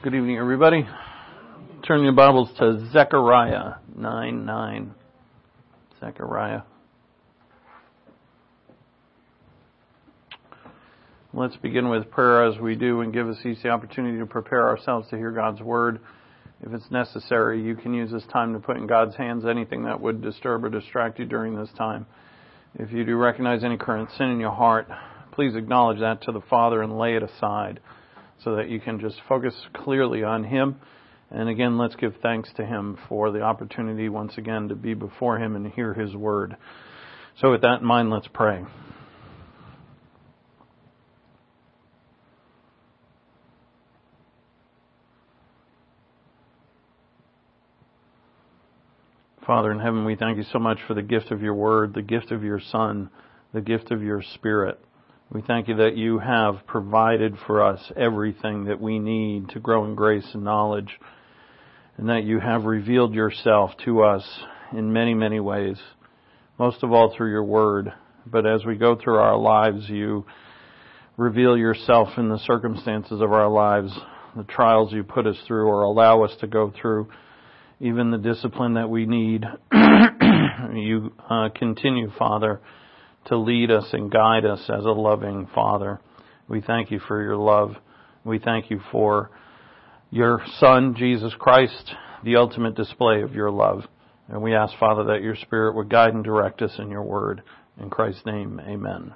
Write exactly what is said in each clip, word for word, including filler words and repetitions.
Good evening, everybody. Turn your Bibles to Zechariah nine nine. Zechariah. Let's begin with prayer as we do and give us each the opportunity to prepare ourselves to hear God's Word. If it's necessary, you can use this time to put in God's hands anything that would disturb or distract you during this time. If you do recognize any current sin in your heart, please acknowledge that to the Father and lay it aside so that you can just focus clearly on Him. And again, let's give thanks to Him for the opportunity once again to be before Him and hear His Word. So with that in mind, let's pray. Father in heaven, we thank you so much for the gift of your Word, the gift of your Son, the gift of your Spirit. We thank you that you have provided for us everything that we need to grow in grace and knowledge, and that you have revealed yourself to us in many, many ways, most of all through your Word. But as we go through our lives, you reveal yourself in the circumstances of our lives, the trials you put us through or allow us to go through, even the discipline that we need. You uh, continue, Father, to lead us and guide us as a loving Father. We thank you for your love. We thank you for your Son, Jesus Christ, the ultimate display of your love. And we ask, Father, that your Spirit would guide and direct us in your word. In Christ's name, amen.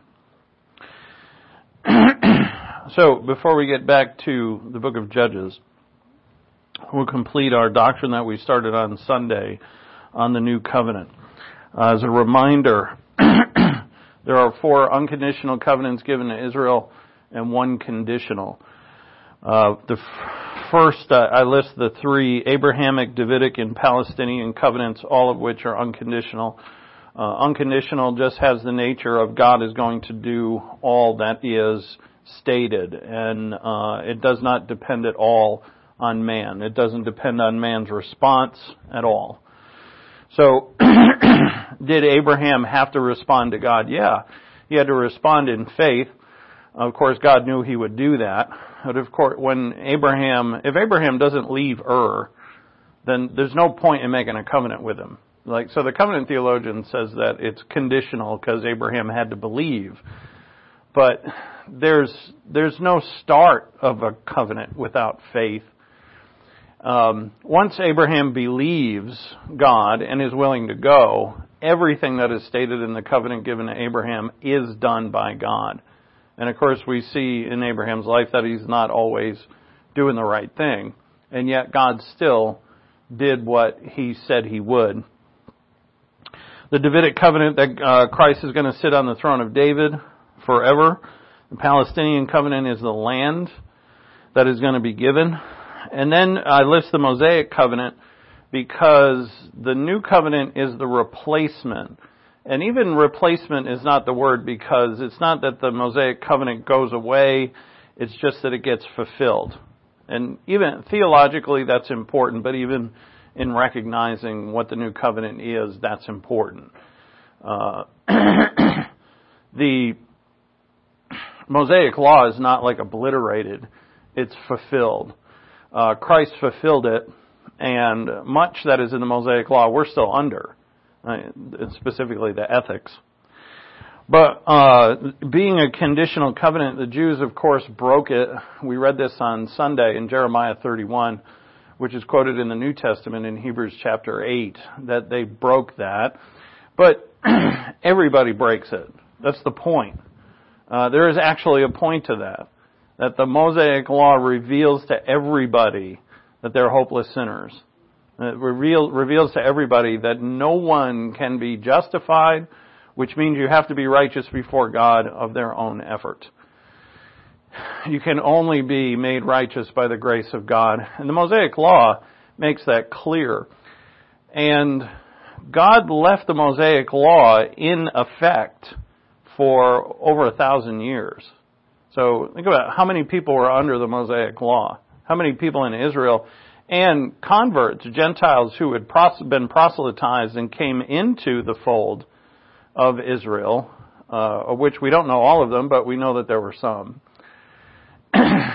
So, before we get back to the book of Judges, we'll complete our doctrine that we started on Sunday on the new covenant. Uh, as a reminder, there are four unconditional covenants given to Israel and one conditional. Uh, the f- first, uh, I list the three Abrahamic, Davidic, and Palestinian covenants, all of which are unconditional. Uh, unconditional just has the nature of God is going to do all that is stated, and uh, it does not depend at all on man. It doesn't depend on man's response at all. So, did Abraham have to respond to God? Yeah, he had to respond in faith. Of course, God knew he would do that. But of course, when Abraham, if Abraham doesn't leave Ur, then there's no point in making a covenant with him. Like, so the covenant theologian says that it's conditional because Abraham had to believe. But there's, there's no start of a covenant without faith. Um, once Abraham believes God and is willing to go, everything that is stated in the covenant given to Abraham is done by God. And of course we see in Abraham's life that he's not always doing the right thing. And yet God still did what he said he would. The Davidic covenant that uh, Christ is going to sit on the throne of David forever. The Palestinian covenant is the land that is going to be given. And then I list the Mosaic covenant because the new covenant is the replacement. And even replacement is not the word because it's not that the Mosaic covenant goes away, it's just that it gets fulfilled. And even theologically that's important, but even in recognizing what the new covenant is, that's important. Uh, the Mosaic law is not like obliterated, it's fulfilled. Uh, Christ fulfilled it, and much that is in the Mosaic law we're still under, uh, specifically the ethics. But uh, being a conditional covenant, the Jews, of course, broke it. We read this on Sunday in Jeremiah thirty-one, which is quoted in the New Testament in Hebrews chapter eight, that they broke that. But everybody breaks it. That's the point. Uh, there is actually a point to that. That the Mosaic law reveals to everybody that they're hopeless sinners. It reveal, reveals to everybody that no one can be justified, which means you have to be righteous before God of their own effort. You can only be made righteous by the grace of God. And the Mosaic law makes that clear. And God left the Mosaic law in effect for over a thousand years. So think about how many people were under the Mosaic law. How many people in Israel and converts, Gentiles who had been proselytized and came into the fold of Israel, uh, of which we don't know all of them, but we know that there were some.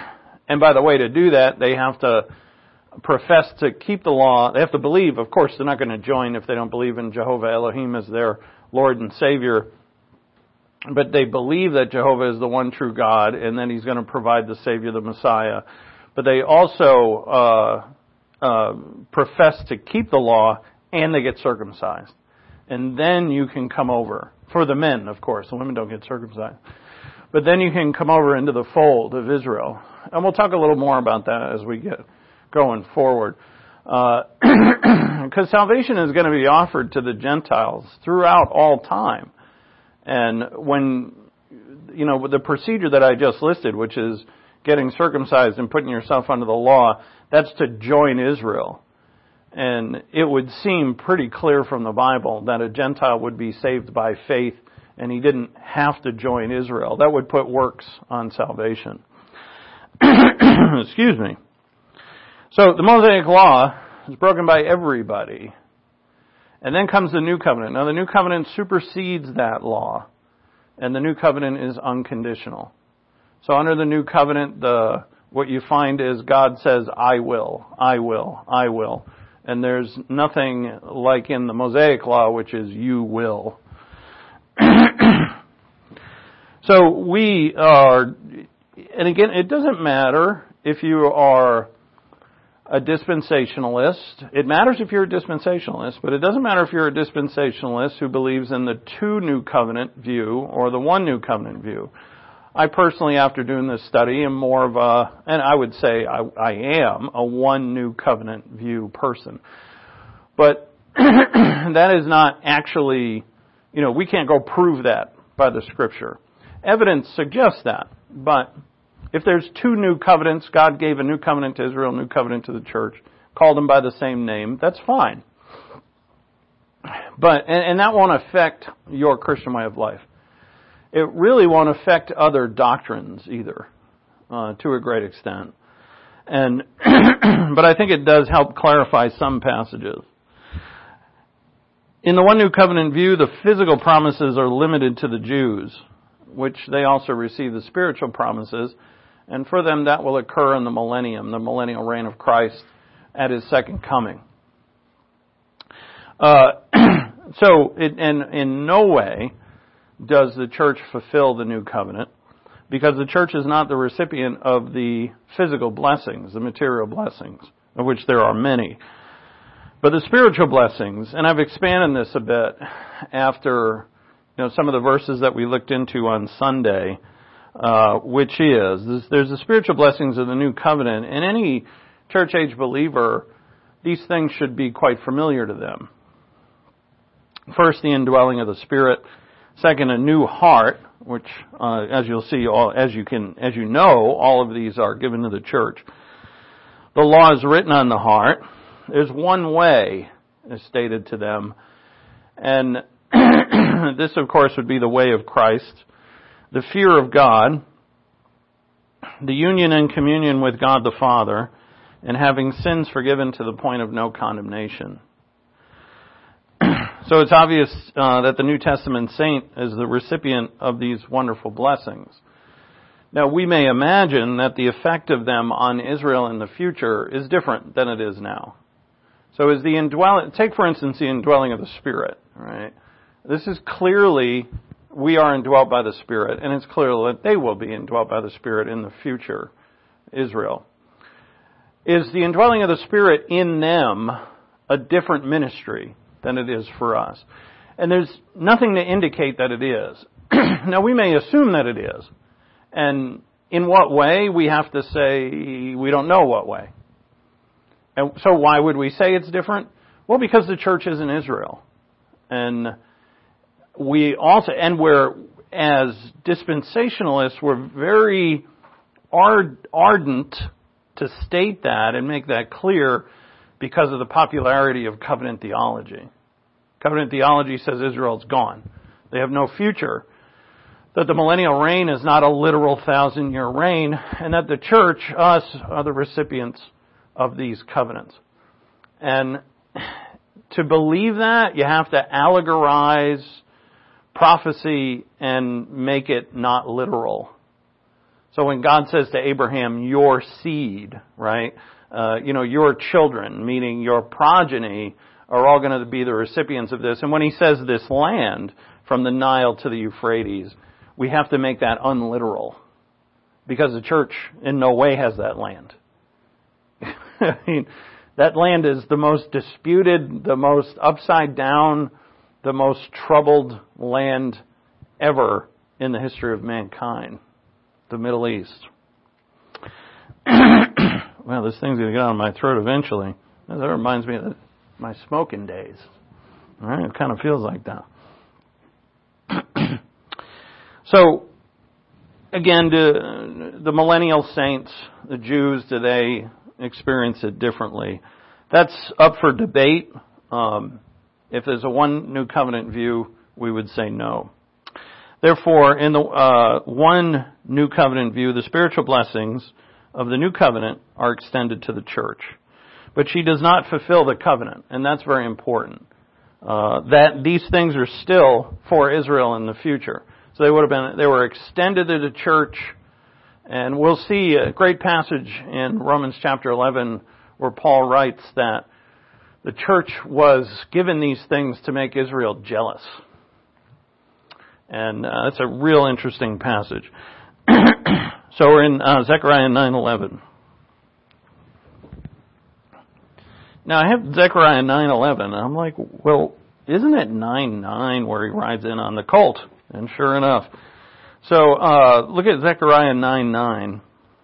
And by the way, to do that, they have to profess to keep the law. They have to believe. Of course, they're not going to join if they don't believe in Jehovah Elohim as their Lord and Savior. But they believe that Jehovah is the one true God, and then He's going to provide the Savior, the Messiah. But they also uh, uh, profess to keep the law, and they get circumcised. And then you can come over. For the men, of course. The women don't get circumcised. But then you can come over into the fold of Israel. And we'll talk a little more about that as we get going forward. Because uh, salvation is going to be offered to the Gentiles throughout all time. And when, you know, the procedure that I just listed, which is getting circumcised and putting yourself under the law, that's to join Israel. And it would seem pretty clear from the Bible that a Gentile would be saved by faith, and he didn't have to join Israel. That would put works on salvation. Excuse me. So the Mosaic Law is broken by everybody. And then comes the New Covenant. Now the New Covenant supersedes that law. And the New Covenant is unconditional. So under the New Covenant, the what you find is God says, I will, I will, I will. And there's nothing like in the Mosaic Law, which is you will. So we are, and again, it doesn't matter if you are a dispensationalist. It matters if you're a dispensationalist, but it doesn't matter if you're a dispensationalist who believes in the two New Covenant view or the one New Covenant view. I personally, after doing this study, am more of a, and I would say I, I am a one New Covenant view person. But that is not actually, you know, we can't go prove that by the Scripture. Evidence suggests that, but if there's two new covenants, God gave a new covenant to Israel, a new covenant to the church, called them by the same name, that's fine. But, and, and that won't affect your Christian way of life. It really won't affect other doctrines either, uh, to a great extent. And, but I think it does help clarify some passages. In the one New Covenant view, the physical promises are limited to the Jews, which they also receive the spiritual promises. And for them, that will occur in the millennium, the millennial reign of Christ at His second coming. Uh, so, it, and in no way does the church fulfill the new covenant, because the church is not the recipient of the physical blessings, the material blessings, of which there are many. But the spiritual blessings, and I've expanded this a bit after, you know, some of the verses that we looked into on Sunday, uh, which is, there's the spiritual blessings of the new covenant, and any church age believer, these things should be quite familiar to them. First, the indwelling of the Spirit. Second, a new heart, which, uh, as you'll see, all, as you can, as you know, all of these are given to the church. The law is written on the heart. There's one way, is stated to them, and this, of course, would be the way of Christ. The fear of God, the union and communion with God the Father, and having sins forgiven to the point of no condemnation. So it's obvious uh, that the New Testament saint is the recipient of these wonderful blessings. Now, we may imagine that the effect of them on Israel in the future is different than it is now. So is the indwelling, take for instance the indwelling of the Spirit, right? This is clearly, we are indwelt by the Spirit, and it's clear that they will be indwelt by the Spirit in the future, Israel. Is the indwelling of the Spirit in them a different ministry than it is for us? And there's nothing to indicate that it is. Now, we may assume that it is. And in what way? We have to say we don't know what way. And so why would we say it's different? Well, because the church is in Israel. And we also, and we're, as dispensationalists, we're very ard, ardent to state that and make that clear because of the popularity of covenant theology. Covenant theology says Israel's gone. They have no future. That the millennial reign is not a literal thousand-year reign, and that the church, us, are the recipients of these covenants. And to believe that, you have to allegorize prophecy and make it not literal. So when God says to Abraham, your seed, right, uh, you know, your children, meaning your progeny, are all going to be the recipients of this. And when he says this land, from the Nile to the Euphrates, we have to make that unliteral. Because the church in no way has that land. I mean, that land is the most disputed, the most upside down, the most troubled land ever in the history of mankind. The Middle East. Well, this thing's going to get on my throat eventually. That reminds me of my smoking days. All right, it kind of feels like that. So, again, do the millennial saints, the Jews, do they experience it differently? That's up for debate. Um, if there's a one new covenant view, we would say no. Therefore, in the uh, one new covenant view, the spiritual blessings of the new covenant are extended to the church. But she does not fulfill the covenant, and that's very important. Uh, that these things are still for Israel in the future. So they would have been, they were extended to the church, and we'll see a great passage in Romans chapter eleven where Paul writes that the church was given these things to make Israel jealous. And uh, that's a real interesting passage. So we're in uh, Zechariah nine eleven. Now I have Zechariah nine eleven, and I'm like, well, isn't it nine nine where he rides in on the colt? And sure enough. So uh, look at Zechariah nine nine.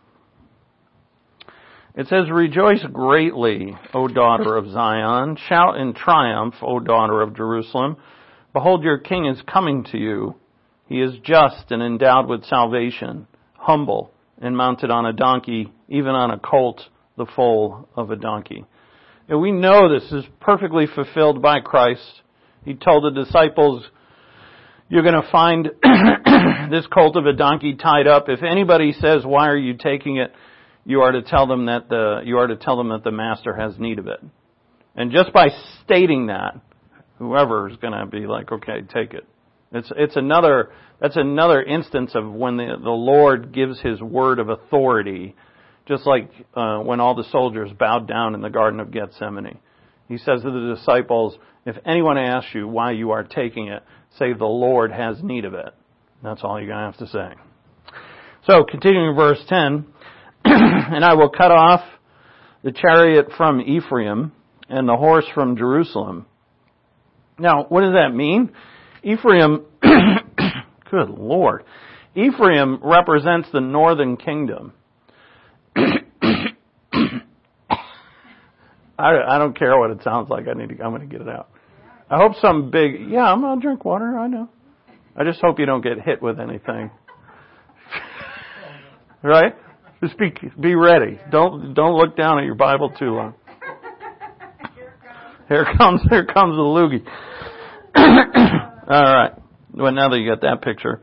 It says, rejoice greatly, O daughter of Zion. Shout in triumph, O daughter of Jerusalem. Behold, your king is coming to you. He is just and endowed with salvation, humble and mounted on a donkey, even on a colt, the foal of a donkey. And we know this is perfectly fulfilled by Christ. He told the disciples, you're going to find this colt of a donkey tied up. If anybody says, why are you taking it? You are to tell them that the, you are to tell them that the master has need of it. And just by stating that, whoever is going to be like, okay, take it. It's, it's another, that's another instance of when the, the Lord gives His word of authority, just like, uh, when all the soldiers bowed down in the Garden of Gethsemane. He says to the disciples, if anyone asks you why you are taking it, say the Lord has need of it. That's all you're going to have to say. So, continuing verse ten, and I will cut off the chariot from Ephraim and the horse from Jerusalem. Now, what does that mean? Ephraim, good Lord, Ephraim represents the northern kingdom. I, I don't care what it sounds like. I need to. I'm going to get it out. I hope some big. Yeah, I'm going to drink water. I know. I just hope you don't get hit with anything. Right? Just be be ready. Don't don't look down at your Bible too long. Here comes here comes the loogie. All right. Well, now that you got that picture,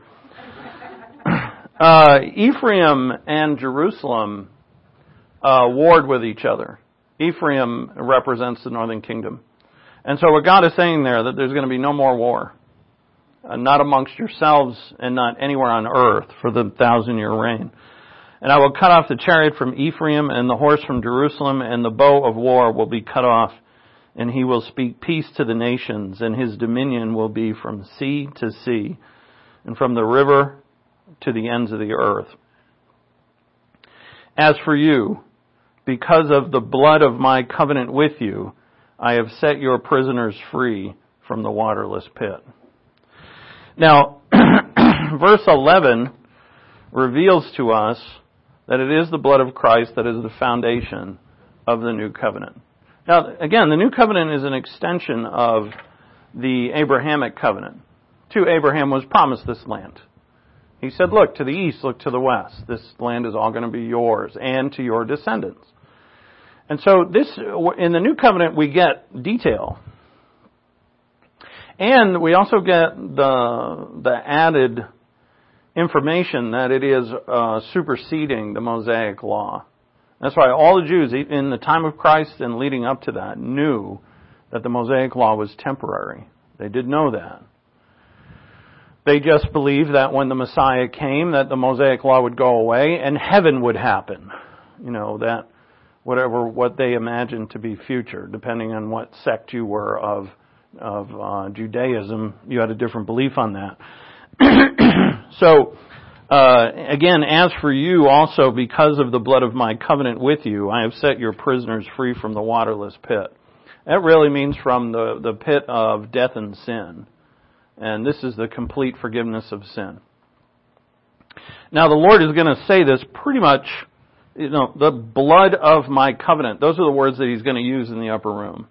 uh, Ephraim and Jerusalem uh, warred with each other. Ephraim represents the northern kingdom. And so what God is saying there, that there's going to be no more war. Uh, not amongst yourselves and not anywhere on earth for the thousand year reign. And I will cut off the chariot from Ephraim and the horse from Jerusalem, and the bow of war will be cut off, and he will speak peace to the nations, and his dominion will be from sea to sea, and from the river to the ends of the earth. As for you, because of the blood of my covenant with you, I have set your prisoners free from the waterless pit. Now, verse eleven reveals to us that it is the blood of Christ that is the foundation of the new covenant. Now, again, the new covenant is an extension of the Abrahamic covenant. To Abraham was promised this land. He said, look to the east, look to the west. This land is all going to be yours and to your descendants. And so this, in the new covenant, we get detail. And we also get the, the added information that it is uh, superseding the Mosaic law. That's why all the Jews in the time of Christ and leading up to that knew that the Mosaic law was temporary. They did know that. They just believed that when the Messiah came, that the Mosaic Law would go away and heaven would happen. You know, that whatever, what they imagined to be future, depending on what sect you were of, of uh, Judaism, you had a different belief on that. So, uh, again, as for you also, because of the blood of my covenant with you, I have set your prisoners free from the waterless pit. That really means from the, the pit of death and sin. And this is the complete forgiveness of sin. Now the Lord is going to say this pretty much, you know, the blood of my covenant. Those are the words that He's going to use in the upper room.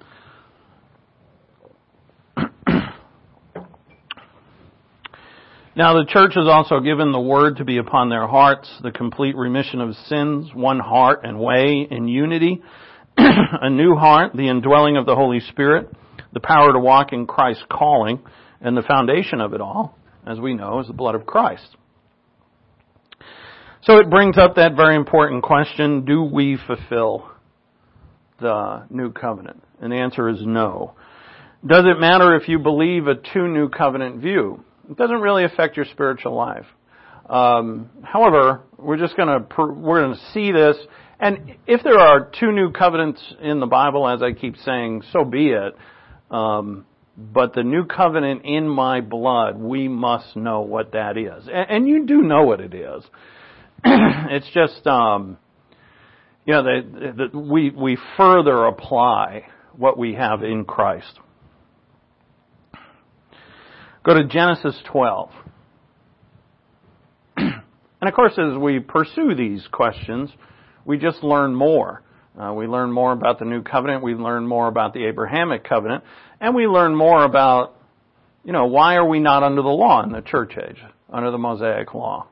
Now the church is also given the word to be upon their hearts, the complete remission of sins, one heart and way in unity, a new heart, the indwelling of the Holy Spirit, the power to walk in Christ's calling, and the foundation of it all, as we know, is the blood of Christ. So it brings up that very important question, do we fulfill the new covenant? And the answer is no. Does it matter if you believe a two new covenant view? It doesn't really affect your spiritual life. Um, however, we're just going to we're going to see this, and if there are two new covenants in the Bible, as I keep saying, so be it. Um, but the new covenant in my blood, we must know what that is, and, and you do know what it is. It's just, um, you know, that we we further apply what we have in Christ. Go to Genesis twelve. And of course, as we pursue these questions, we just learn more. Uh, we learn more about the New Covenant. We learn more about the Abrahamic Covenant. And we learn more about, you know, why are we not under the law in the church age, under the Mosaic Law?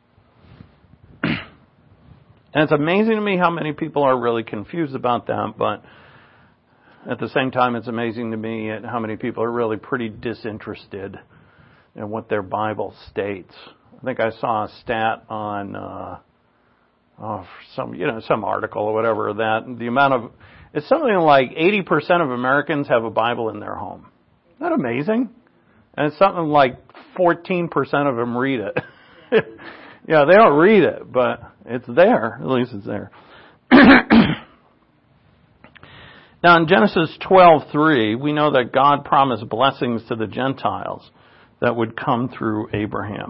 And it's amazing to me how many people are really confused about that, but at the same time, it's amazing to me how many people are really pretty disinterested in what their Bible states. I think I saw a stat on uh, oh, some, you know, some article or whatever that the amount of it's something like eighty percent of Americans have a Bible in their home. Isn't that amazing? And it's something like fourteen percent of them read it. Yeah, they don't read it, but it's there. At least it's there. Now in Genesis twelve three, we know that God promised blessings to the Gentiles that would come through Abraham.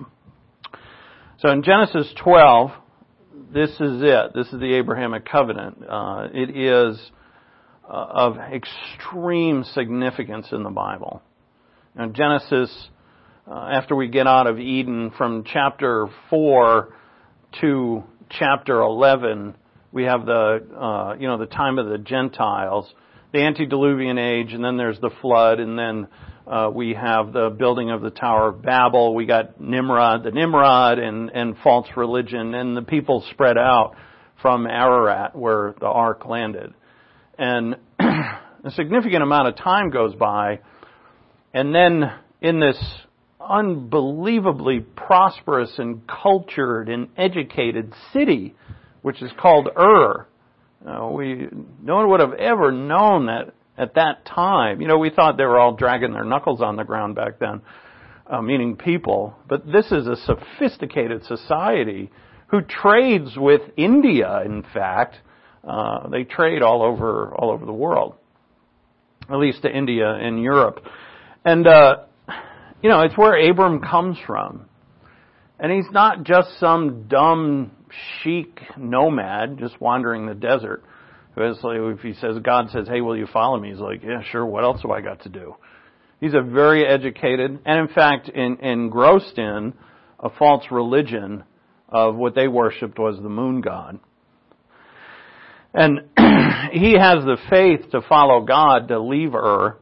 So in Genesis twelve, this is it. This is the Abrahamic covenant. Uh, it is uh, of extreme significance in the Bible. Now Genesis, uh, after we get out of Eden, from chapter four to chapter eleven, we have the, uh, you know, the time of the Gentiles, the antediluvian age, and then there's the flood, and then uh, we have the building of the Tower of Babel. We got Nimrod, the Nimrod, and, and false religion, and the people spread out from Ararat, where the ark landed. And a significant amount of time goes by, and then in this unbelievably prosperous and cultured and educated city, which is called Ur. Uh, we, no one would have ever known that at that time. You know, we thought they were all dragging their knuckles on the ground back then, uh, meaning people. But this is a sophisticated society who trades with India, in fact. Uh, they trade all over, all over the world, at least to India and Europe. And, uh, you know, it's where Abram comes from. And he's not just some dumb chic nomad just wandering the desert. It's like if he says, God says, hey, will you follow me? He's like, yeah, sure. What else have I got to do? He's a very educated, and in fact, in, engrossed in a false religion of what they worshipped was the moon god. And he has the faith to follow God, to leave Ur.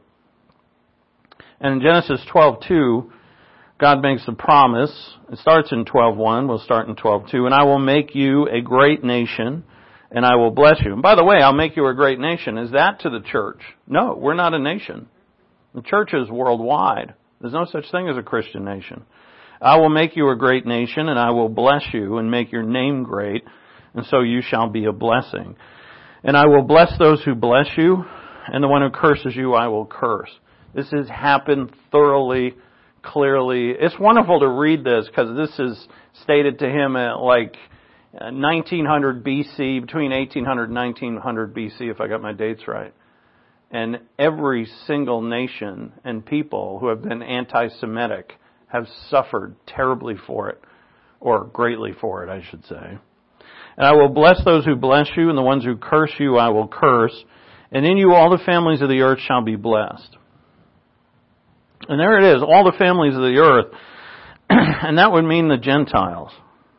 And in Genesis twelve two, God makes a promise. It starts in twelve one. We'll start in twelve two. And I will make you a great nation, and I will bless you. And by the way, I'll make you a great nation. Is that to the church? No, we're not a nation. The church is worldwide. There's no such thing as a Christian nation. I will make you a great nation, and I will bless you and make your name great, and so you shall be a blessing. And I will bless those who bless you, and the one who curses you I will curse. This has happened thoroughly, clearly, it's wonderful to read this because this is stated to him at like nineteen hundred B C, between eighteen hundred and nineteen hundred B C, if I got my dates right. And every single nation and people who have been anti-Semitic have suffered terribly for it, or greatly for it, I should say. And I will bless those who bless you, and the ones who curse you I will curse. And in you all the families of the earth shall be blessed. And there it is, all the families of the earth. And that would mean the Gentiles.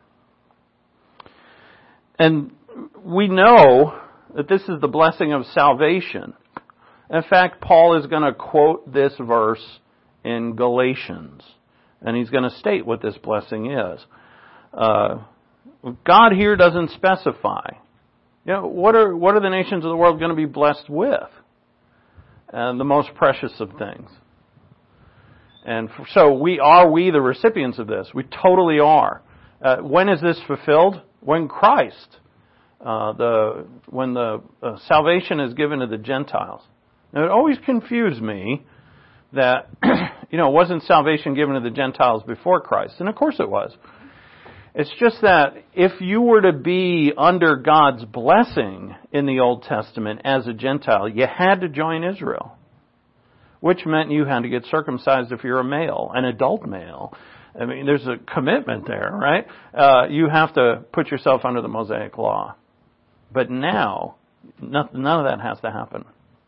And we know that this is the blessing of salvation. In fact, Paul is going to quote this verse in Galatians. And he's going to state what this blessing is. Uh, God here doesn't specify. You know, what are what are the nations of the world going to be blessed with? And the most precious of things. And so we are we the recipients of this. We totally are. Uh, when is this fulfilled? When Christ, uh, the when the uh, salvation is given to the Gentiles. Now it always confused me that you know wasn't salvation given to the Gentiles before Christ? And of course it was. It's just that if you were to be under God's blessing in the Old Testament as a Gentile, you had to join Israel. Which meant you had to get circumcised if you're a male, an adult male. I mean, there's a commitment there, right? Uh, you have to put yourself under the Mosaic law. But now, none of that has to happen.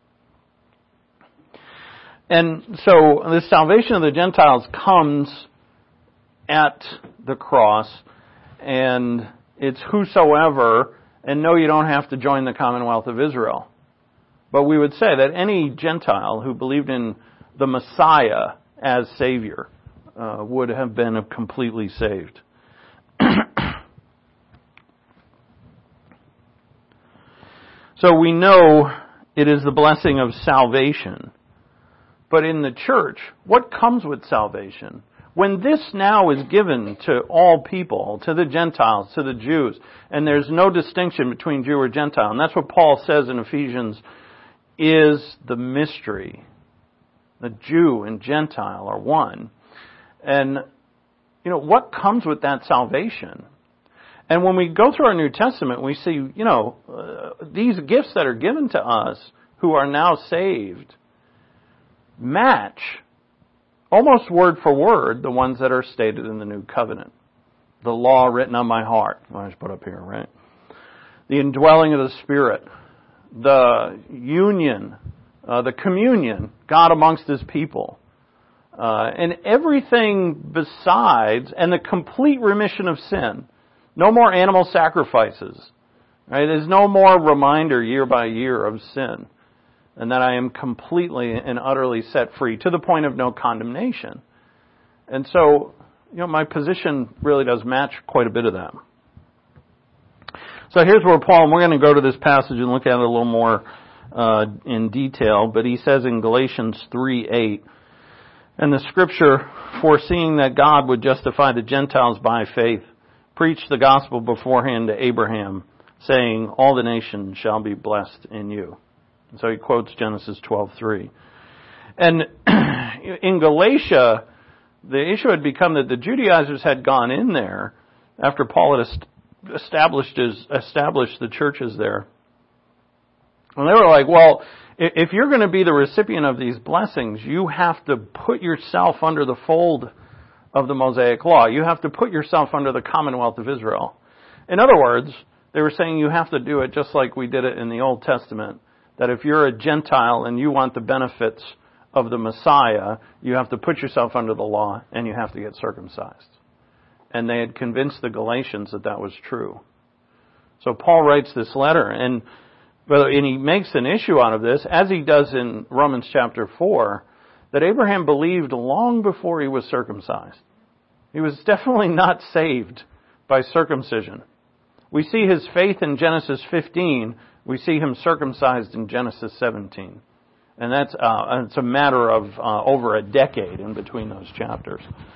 And so the salvation of the Gentiles comes at the cross, and it's whosoever, and no, you don't have to join the Commonwealth of Israel. But we would say that any Gentile who believed in the Messiah as Savior uh, would have been completely saved. So we know it is the blessing of salvation. But in the church, what comes with salvation? When this now is given to all people, to the Gentiles, to the Jews, and there's no distinction between Jew or Gentile, and that's what Paul says in Ephesians, is the mystery. The Jew and Gentile are one. And, you know, what comes with that salvation? And when we go through our New Testament, we see, you know, uh, these gifts that are given to us who are now saved match almost word for word the ones that are stated in the New Covenant. The law written on my heart. I just put up here, right? The indwelling of the Spirit. The union, uh, the communion, God amongst His people. Uh, and everything besides, and the complete remission of sin. No more animal sacrifices. Right? There's no more reminder year by year of sin. And that I am completely and utterly set free to the point of no condemnation. And so, you know, my position really does match quite a bit of that. So here's where Paul, and we're going to go to this passage and look at it a little more uh, in detail, but he says in Galatians three eight, and the scripture, foreseeing that God would justify the Gentiles by faith, preached the gospel beforehand to Abraham, saying, all the nations shall be blessed in you. And so he quotes Genesis twelve three. And in Galatia, the issue had become that the Judaizers had gone in there after Paul had established his, established the churches there. And they were like, well, if you're going to be the recipient of these blessings, you have to put yourself under the fold of the Mosaic law. You have to put yourself under the Commonwealth of Israel. In other words, they were saying you have to do it just like we did it in the Old Testament. That if you're a Gentile and you want the benefits of the Messiah, you have to put yourself under the law and you have to get circumcised. And they had convinced the Galatians that that was true. So Paul writes this letter, and, and he makes an issue out of this, as he does in Romans chapter four, that Abraham believed long before he was circumcised. He was definitely not saved by circumcision. We see his faith in Genesis fifteen. We see him circumcised in Genesis seventeen. And that's uh, it's a matter of uh, over a decade in between those chapters.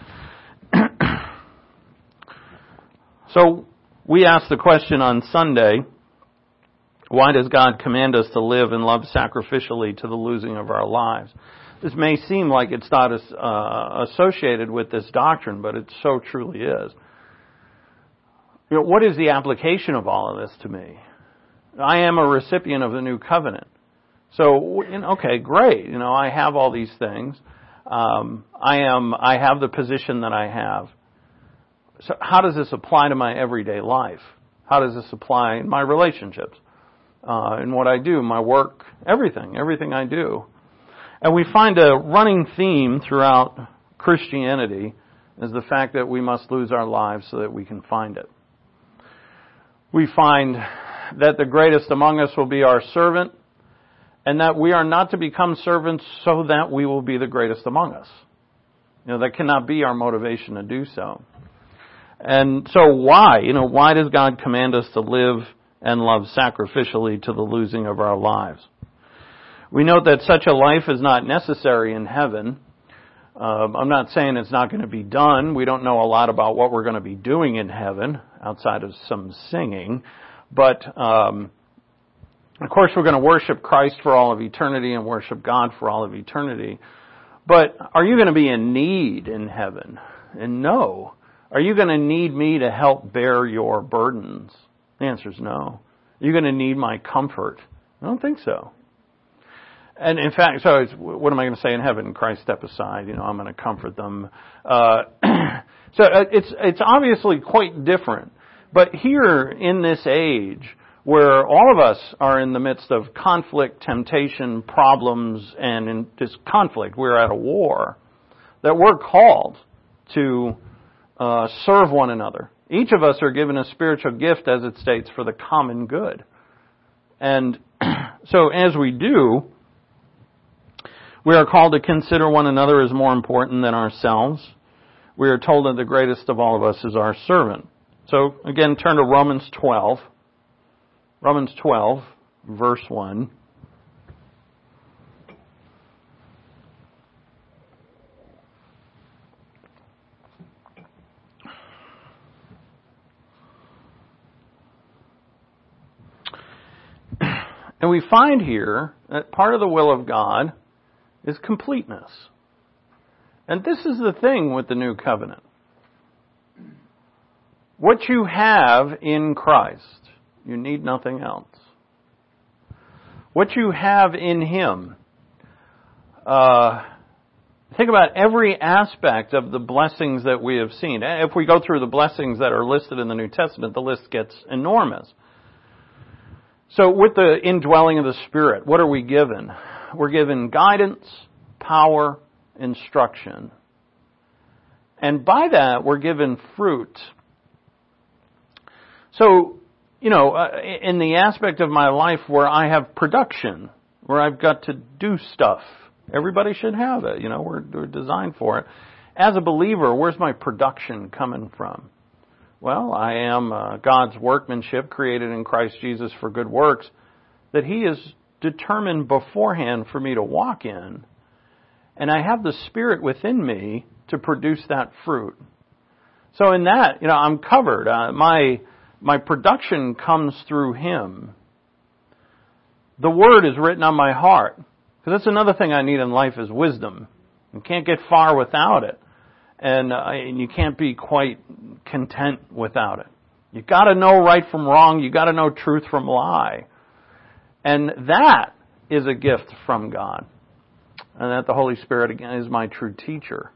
So we asked the question on Sunday, why does God command us to live and love sacrificially to the losing of our lives? This may seem like it's not as, uh, associated with this doctrine, but it so truly is. You know, what is the application of all of this to me? I am a recipient of the new covenant. So, you know, okay, great. You know, I have all these things. Um, I am, I have the position that I have. So how does this apply to my everyday life? How does this apply in my relationships? Uh, in what I do, my work, everything, everything I do. And we find a running theme throughout Christianity is the fact that we must lose our lives so that we can find it. We find that the greatest among us will be our servant, and that we are not to become servants so that we will be the greatest among us. You know, that cannot be our motivation to do so. And so why? You know, why does God command us to live and love sacrificially to the losing of our lives? We note that such a life is not necessary in heaven. Um, I'm not saying it's not going to be done. We don't know a lot about what we're going to be doing in heaven outside of some singing. But, um, of course, we're going to worship Christ for all of eternity and worship God for all of eternity. But are you going to be in need in heaven? And no. Are you going to need me to help bear your burdens? The answer is no. Are you going to need my comfort? I don't think so. And in fact, so it's, what am I going to say in heaven? Christ, step aside. You know, I'm going to comfort them. Uh, so it's it's obviously quite different. But here in this age, where all of us are in the midst of conflict, temptation, problems, and in this conflict, we're at a war, that we're called to uh, serve one another. Each of us are given a spiritual gift, as it states, for the common good. And so as we do, we are called to consider one another as more important than ourselves. We are told that the greatest of all of us is our servant. So again, turn to Romans twelve. Romans twelve, verse one. And we find here that part of the will of God is completeness. And this is the thing with the new covenant. What you have in Christ, you need nothing else. What you have in Him, uh, think about every aspect of the blessings that we have seen. If we go through the blessings that are listed in the New Testament, the list gets enormous. So with the indwelling of the Spirit, what are we given? We're given guidance, power, instruction. And by that, we're given fruit. So, you know, uh, in the aspect of my life where I have production, where I've got to do stuff, everybody should have it. You know, we're, we're designed for it. As a believer, where's my production coming from? Well, I am uh, God's workmanship created in Christ Jesus for good works that He has determined beforehand for me to walk in. And I have the Spirit within me to produce that fruit. So in that, you know, I'm covered. Uh, my my production comes through Him. The Word is written on my heart. Because that's another thing I need in life is wisdom. You can't get far without it. And, uh, and you can't be quite content without it. You've got to know right from wrong. You've got to know truth from lie. And that is a gift from God. And that the Holy Spirit, again, is my true teacher.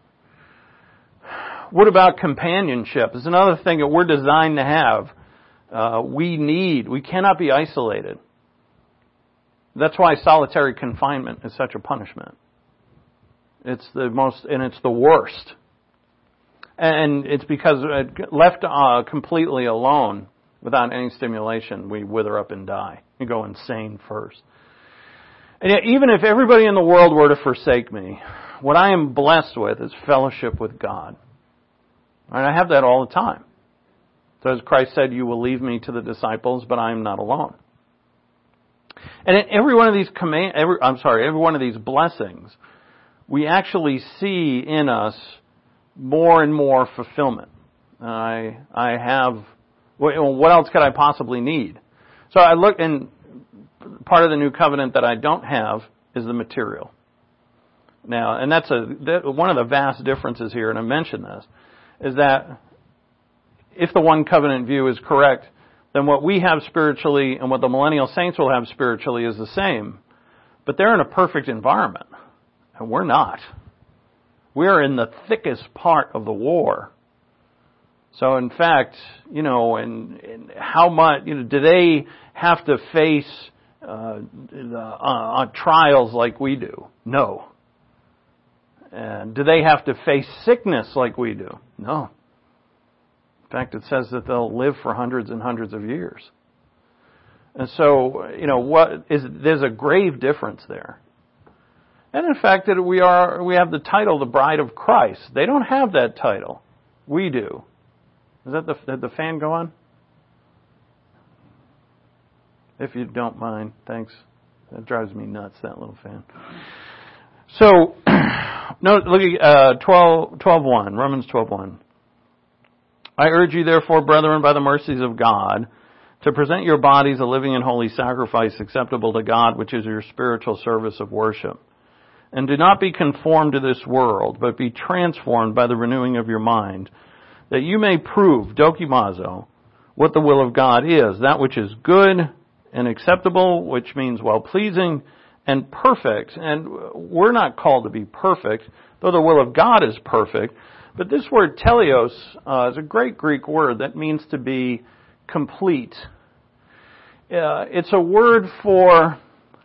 What about companionship? It's another thing that we're designed to have. Uh, we need, we cannot be isolated. That's why solitary confinement is such a punishment. It's the most, and it's the worst. And it's because left uh, completely alone, without any stimulation, we wither up and die. We go insane first. And yet, even if everybody in the world were to forsake me, what I am blessed with is fellowship with God. And I have that all the time. So as Christ said, you will leave me to the disciples, but I am not alone. And in every one of these command, every, I'm sorry, every one of these blessings, we actually see in us more and more fulfillment. I I have, what else could I possibly need? So I look, and part of the new covenant that I don't have is the material. Now, and that's a that, one of the vast differences here, and I mentioned this, is that if the one covenant view is correct, then what we have spiritually and what the millennial saints will have spiritually is the same. But they're in a perfect environment, and we're not. We're in the thickest part of the war. So in fact, you know, and, and how much, you know, do they have to face uh, the, uh, uh, trials like we do? No. And do they have to face sickness like we do? No. In fact, it says that they'll live for hundreds and hundreds of years. And so, you know, what is there's a grave difference there. And in fact, that we are we have the title, the Bride of Christ. They don't have that title. We do. Is that the did the fan go on? If you don't mind, thanks. That drives me nuts, that little fan. So, no, look at uh, twelve, twelve one, Romans twelve one. I urge you, therefore, brethren, by the mercies of God, to present your bodies a living and holy sacrifice acceptable to God, which is your spiritual service of worship. And do not be conformed to this world, but be transformed by the renewing of your mind, that you may prove, dokimazo, what the will of God is, that which is good and acceptable, which means well-pleasing and perfect. And we're not called to be perfect, though the will of God is perfect. But this word teleos uh, is a great Greek word that means to be complete. Uh, it's a word for,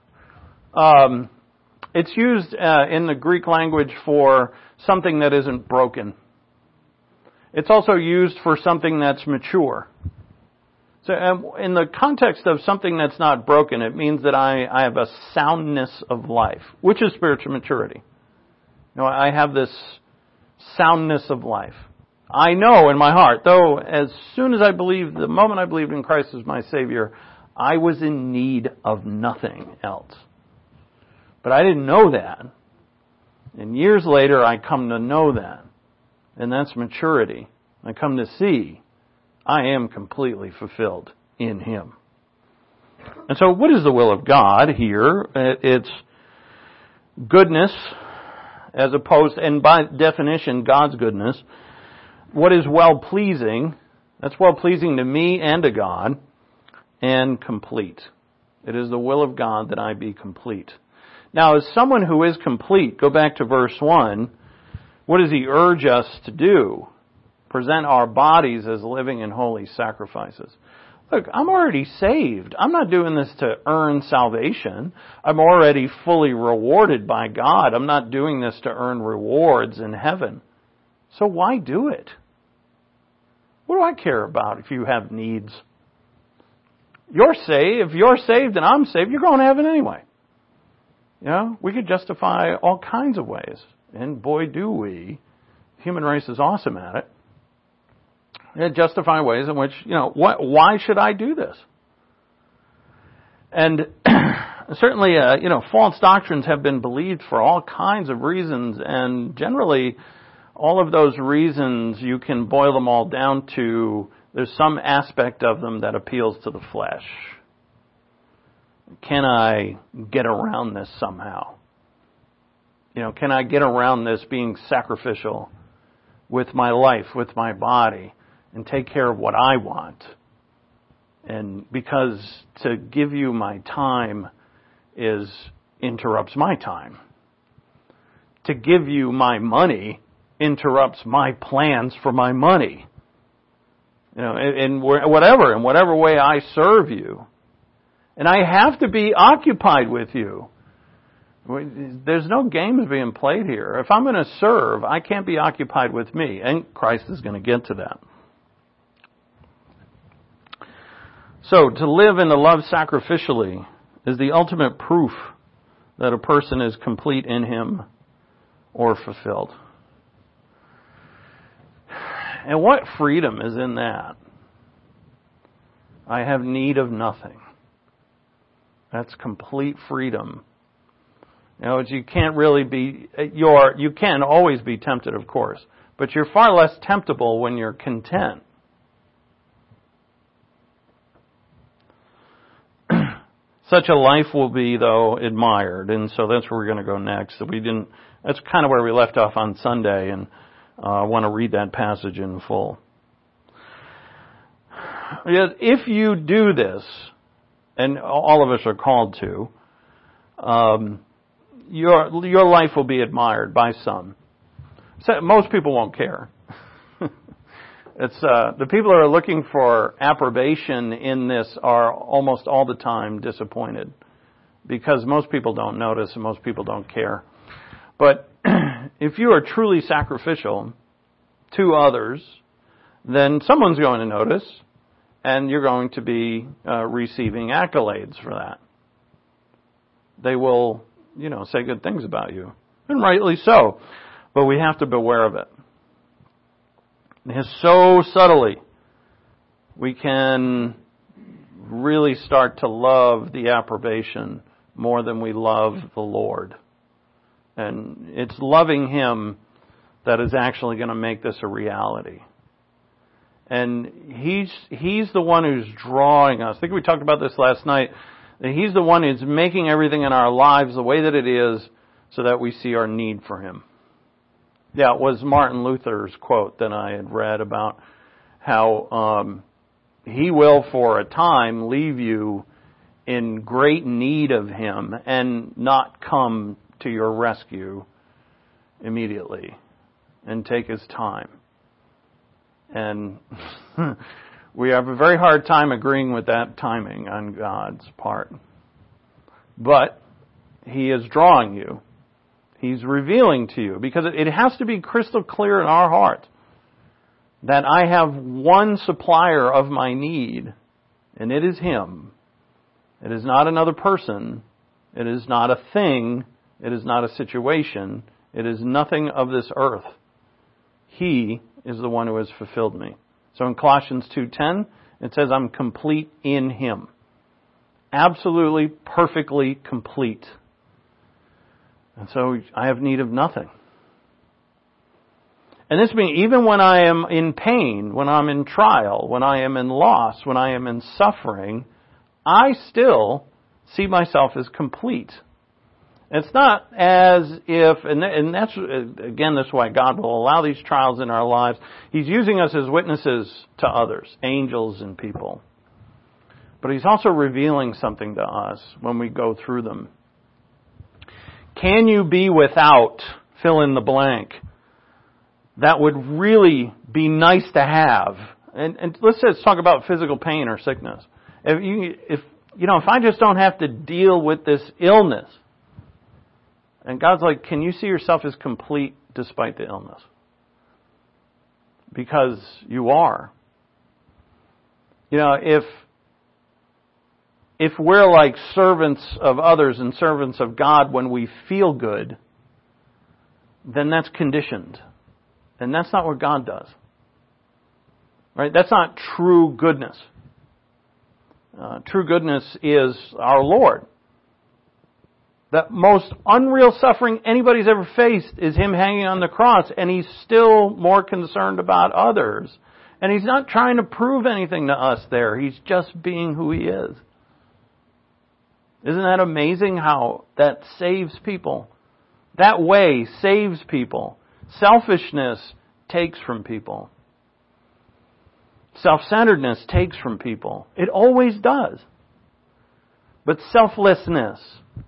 um, it's used uh, in the Greek language for something that isn't broken. It's also used for something that's mature. So um, in the context of something that's not broken, it means that I, I have a soundness of life, which is spiritual maturity. You know, I have this soundness of life. I know in my heart, though, as soon as I believed, the moment I believed in Christ as my Savior, I was in need of nothing else. But I didn't know that. And years later, I come to know that. And that's maturity. I come to see I am completely fulfilled in Him. And so what is the will of God here? It's goodness, as opposed, and by definition, God's goodness. What is well-pleasing? That's well-pleasing to me and to God, and complete. It is the will of God that I be complete. Now, as someone who is complete, go back to verse one, what does He urge us to do? Present our bodies as living and holy sacrifices. Look, I'm already saved. I'm not doing this to earn salvation. I'm already fully rewarded by God. I'm not doing this to earn rewards in heaven. So why do it? What do I care about if you have needs? You're saved. If you're saved and I'm saved, you're going to heaven anyway. You know, we could justify all kinds of ways. And boy, do we. The human race is awesome at it. And justify ways in which, you know, what, why should I do this? And certainly, uh, you know, false doctrines have been believed for all kinds of reasons, and generally, all of those reasons, you can boil them all down to, there's some aspect of them that appeals to the flesh. Can I get around this somehow? You know, can I get around this being sacrificial with my life, with my body, and take care of what I want? And because to give you my time is interrupts my time. To give you my money interrupts my plans for my money. You know, in, in whatever, in whatever way I serve you. And I have to be occupied with you. There's no games being played here. If I'm going to serve, I can't be occupied with me. And Christ is going to get to that. So, to live and to love sacrificially is the ultimate proof that a person is complete in Him or fulfilled. And what freedom is in that? I have need of nothing. That's complete freedom. You know, you can't really be, you're, you can always be tempted, of course, but you're far less temptable when you're content. Such a life will be, though, admired. And so that's where we're going to go next. So we didn't, that's kind of where we left off on Sunday, and uh, I want to read that passage in full. If you do this, and all of us are called to, um, your your life will be admired by some. So most people won't care. It's uh, the people who are looking for approbation in this are almost all the time disappointed, because most people don't notice and most people don't care. But if you are truly sacrificial to others, then someone's going to notice, and you're going to be uh, receiving accolades for that. They will, you know, say good things about you, and rightly so. But we have to beware of it. So subtly, we can really start to love the approbation more than we love the Lord. And it's loving Him that is actually going to make this a reality. And He's He's the one who's drawing us. I think we talked about this last night. That He's the one who's making everything in our lives the way that it is so that we see our need for Him. Yeah, it was Martin Luther's quote that I had read about how um, He will for a time leave you in great need of Him and not come to your rescue immediately, and take His time. And we have a very hard time agreeing with that timing on God's part. But He is drawing you. He's revealing to you, because it has to be crystal clear in our heart that I have one supplier of my need, and it is Him. It is not another person. It is not a thing. It is not a situation. It is nothing of this earth. He is the one who has fulfilled me. So in Colossians two ten, it says I'm complete in Him. Absolutely, perfectly complete. And so I have need of nothing. And this means even when I am in pain, when I'm in trial, when I am in loss, when I am in suffering, I still see myself as complete. It's not as if, and, and that's, again, that's why God will allow these trials in our lives. He's using us as witnesses to others, angels and people. But He's also revealing something to us when we go through them. Can you be without, fill in the blank, that would really be nice to have? And, and let's just talk about physical pain or sickness. If you, if, you know, if I just don't have to deal with this illness, and God's like, can you see yourself as complete despite the illness? Because you are. You know, if if we're like servants of others and servants of God when we feel good, then that's conditioned. And that's not what God does. Right? That's not true goodness. Uh, true goodness is our Lord. The most unreal suffering anybody's ever faced is Him hanging on the cross, and He's still more concerned about others. And He's not trying to prove anything to us there. He's just being who He is. Isn't that amazing how that saves people? That way saves people. Selfishness takes from people. Self-centeredness takes from people. It always does. But selflessness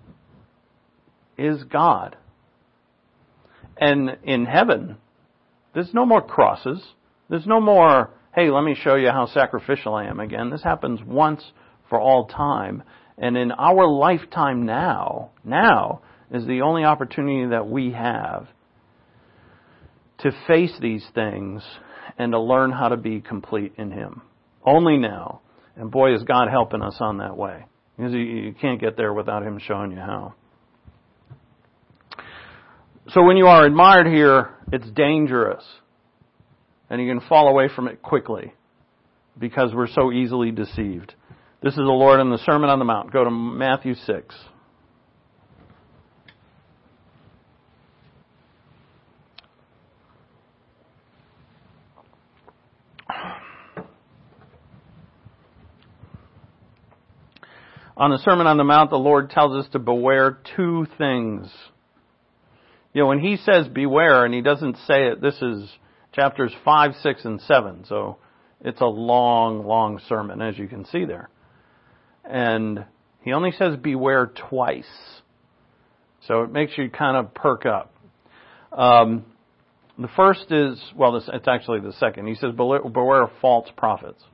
is God. And in heaven, there's no more crosses. There's no more, hey, let me show you how sacrificial I am again. This happens once for all time. And in our lifetime now, now is the only opportunity that we have to face these things and to learn how to be complete in Him. Only now. And boy, is God helping us on that way. Because you can't get there without Him showing you how. So when you are admired here, it's dangerous. And you can fall away from it quickly because we're so easily deceived. This is the Lord in the Sermon on the Mount. Go to Matthew six. On the Sermon on the Mount, the Lord tells us to beware two things. You know, when He says beware, and He doesn't say it, this is chapters five, six, and seven. So it's a long, long sermon, as you can see there. And He only says beware twice. So it makes you kind of perk up. Um, the first is, well, this, it's actually the second. He says beware of false prophets.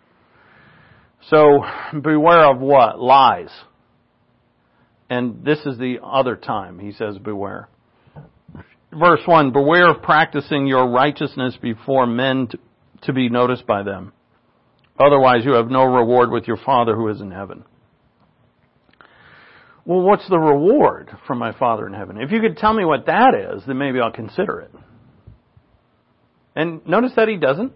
So beware of what? Lies. And this is the other time He says beware. Verse one, beware of practicing your righteousness before men to, to be noticed by them. Otherwise you have no reward with your Father who is in heaven. Well, what's the reward from my Father in heaven? If you could tell me what that is, then maybe I'll consider it. And notice that He doesn't.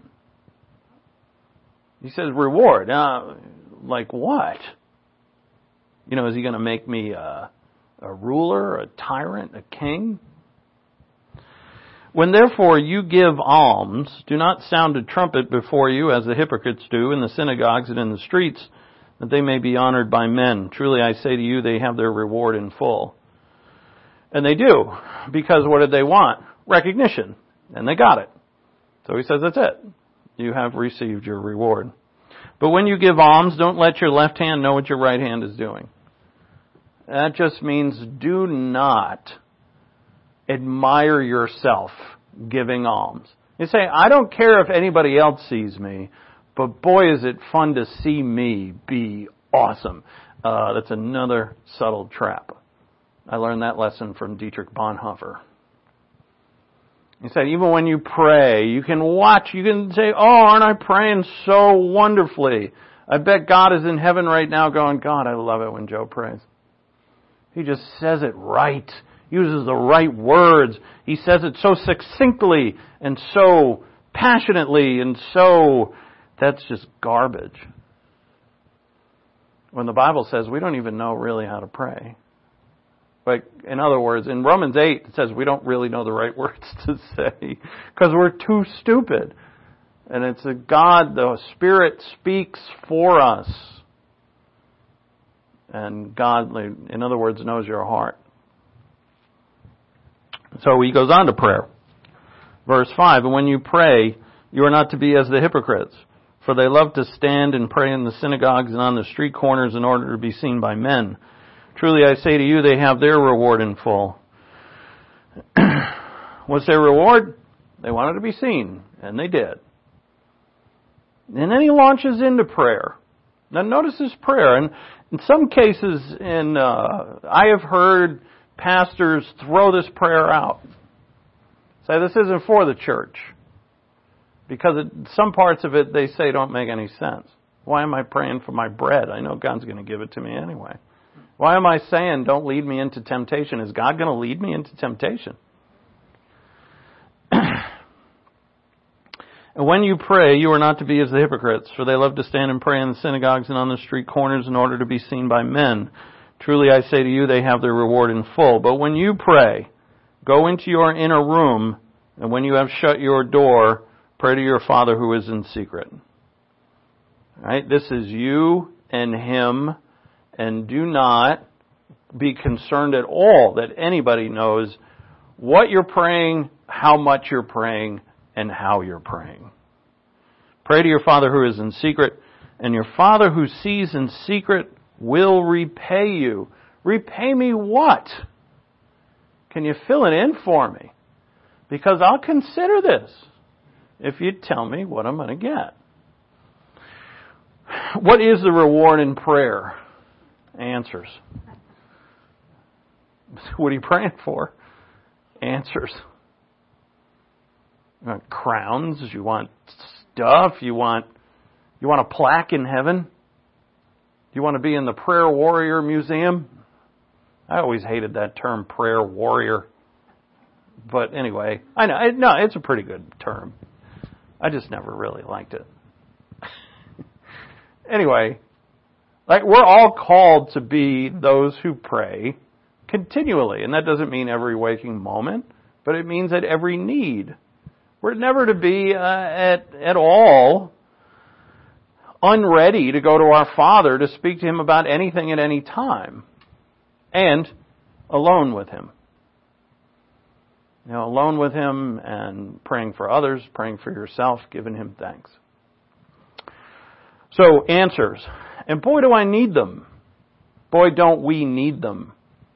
He says reward. Uh, like what? You know, is He going to make me a, a ruler, a tyrant, a king? When therefore you give alms, do not sound a trumpet before you as the hypocrites do in the synagogues and in the streets, that they may be honored by men. Truly I say to you, they have their reward in full. And they do, because what did they want? Recognition. And they got it. So He says, that's it. You have received your reward. But when you give alms, don't let your left hand know what your right hand is doing. That just means do not admire yourself giving alms. You say, I don't care if anybody else sees me, but boy, is it fun to see me be awesome. Uh, that's another subtle trap. I learned that lesson from Dietrich Bonhoeffer. He said, even when you pray, you can watch, you can say, oh, aren't I praying so wonderfully? I bet God is in heaven right now going, God, I love it when Joe prays. He just says it right. Uses the right words. He says it so succinctly and so passionately and so, that's just garbage. When the Bible says we don't even know really how to pray. Like, in other words, in Romans eight, it says we don't really know the right words to say because we're too stupid. And it's a God, the Spirit speaks for us. And God, in other words, knows your heart. So He goes on to prayer. Verse five, and when you pray, you are not to be as the hypocrites, for they love to stand and pray in the synagogues and on the street corners in order to be seen by men. Truly I say to you, they have their reward in full. What's their reward? They wanted to be seen, and they did. And then He launches into prayer. Now notice His prayer, and in some cases, in uh, I have heard pastors throw this prayer out. Say, this isn't for the church. Because it, some parts of it, they say, don't make any sense. Why am I praying for my bread? I know God's going to give it to me anyway. Why am I saying, don't lead me into temptation? Is God going to lead me into temptation? And when you pray, you are not to be as the hypocrites, for they love to stand and pray in the synagogues and on the street corners in order to be seen by men. Truly I say to you, they have their reward in full. But when you pray, go into your inner room, and when you have shut your door, pray to your Father who is in secret. All right? This is you and Him, and do not be concerned at all that anybody knows what you're praying, how much you're praying, and how you're praying. Pray to your Father who is in secret, and your Father who sees in secret will repay you. Repay me what? Can you fill it in for me? Because I'll consider this if you tell me what I'm going to get. What is the reward in prayer? Answers. What are you praying for? Answers. You want crowns? You want stuff? You want you want a plaque in heaven? You want to be in the Prayer Warrior Museum? I always hated that term, prayer warrior. But anyway, I know, no, it's a pretty good term. I just never really liked it. Anyway, like we're all called to be those who pray continually. And that doesn't mean every waking moment, but it means at every need. We're never to be uh, at, at all unready to go to our Father to speak to Him about anything at any time. And alone with Him. You know, alone with Him and praying for others, praying for yourself, giving Him thanks. So, answers. And boy, do I need them. Boy, don't we need them.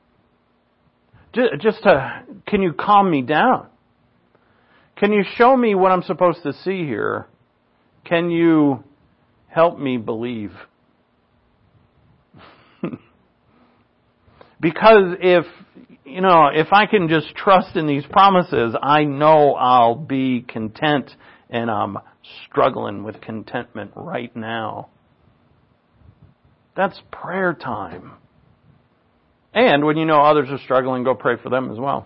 Just to, can you calm me down? Can you show me what I'm supposed to see here? Can you help me believe? Because if, you know, if I can just trust in these promises, I know I'll be content, and I'm struggling with contentment right now. That's prayer time. And when you know others are struggling, go pray for them as well.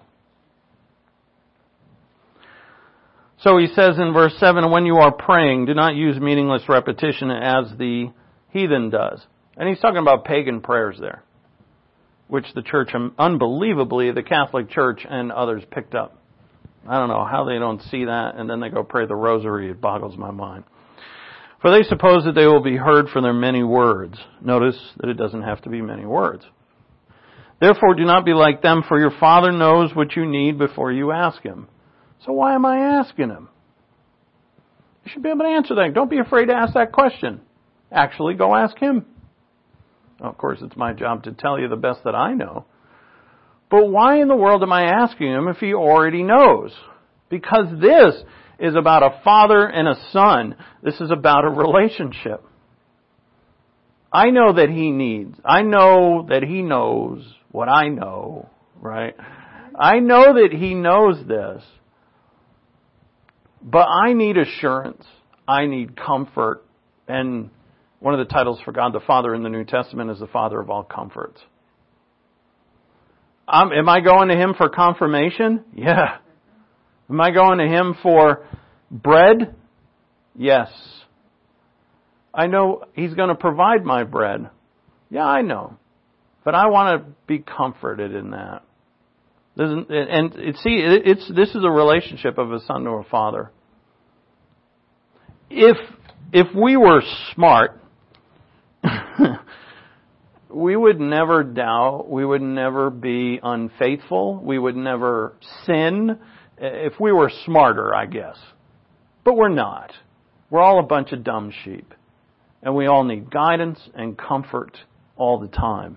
So he says in verse seven, when you are praying, do not use meaningless repetition as the heathen does. And he's talking about pagan prayers there, which the church, unbelievably, the Catholic Church and others picked up. I don't know how they don't see that, and then they go pray the rosary. It boggles my mind. For they suppose that they will be heard for their many words. Notice that it doesn't have to be many words. Therefore, do not be like them, for your Father knows what you need before you ask Him. So why am I asking Him? You should be able to answer that. Don't be afraid to ask that question. Actually, go ask Him. Well, of course, it's my job to tell you the best that I know. But why in the world am I asking Him if He already knows? Because this is about a father and a son. This is about a relationship. I know that He needs. I know that He knows what I know, right? I know that He knows this. But I need assurance. I need comfort. And one of the titles for God the Father in the New Testament is the Father of all comforts. Um, am I going to Him for confirmation? Yeah. Am I going to Him for bread? Yes. I know He's going to provide my bread. Yeah, I know. But I want to be comforted in that. And it, see, it's this is a relationship of a son to a father. If if we were smart, we would never doubt. We would never be unfaithful. We would never sin. If we were smarter, I guess. But we're not. We're all a bunch of dumb sheep. And we all need guidance and comfort all the time.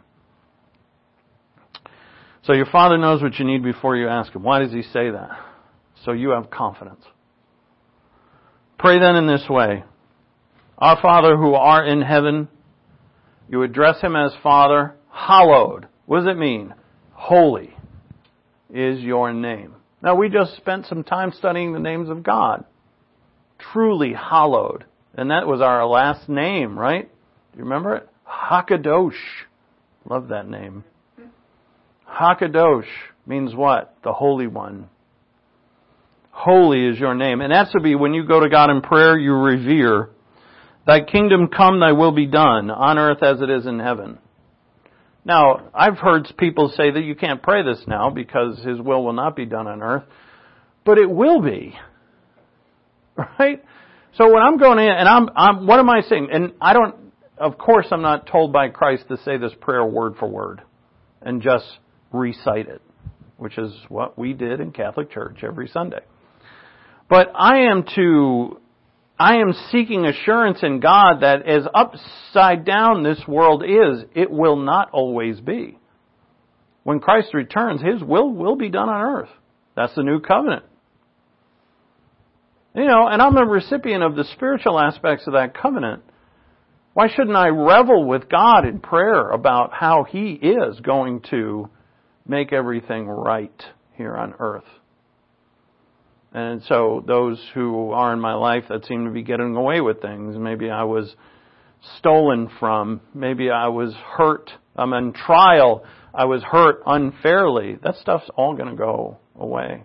So your Father knows what you need before you ask Him. Why does He say that? So you have confidence. Pray then in this way. Our Father who art in heaven, you address Him as Father, hallowed. What does it mean? Holy is your name. Now we just spent some time studying the names of God. Truly hallowed. And that was our last name, right? Do you remember it? Hakadosh. Love that name. Hakadosh means what? The Holy One. Holy is your name. And that's to be when you go to God in prayer, you revere. Thy kingdom come, thy will be done, on earth as it is in heaven. Now, I've heard people say that you can't pray this now because His will will not be done on earth. But it will be. Right? So when I'm going in, and I'm, I'm, what am I saying? And I don't, of course I'm not told by Christ to say this prayer word for word and just recite it, which is what we did in Catholic Church every Sunday. But I am to, I am seeking assurance in God that as upside down this world is, it will not always be. When Christ returns, His will will be done on earth. That's the new covenant. You know, and I'm a recipient of the spiritual aspects of that covenant. Why shouldn't I revel with God in prayer about how He is going to make everything right here on earth? And so those who are in my life that seem to be getting away with things, maybe I was stolen from, maybe I was hurt, I'm in trial, I was hurt unfairly, that stuff's all going to go away.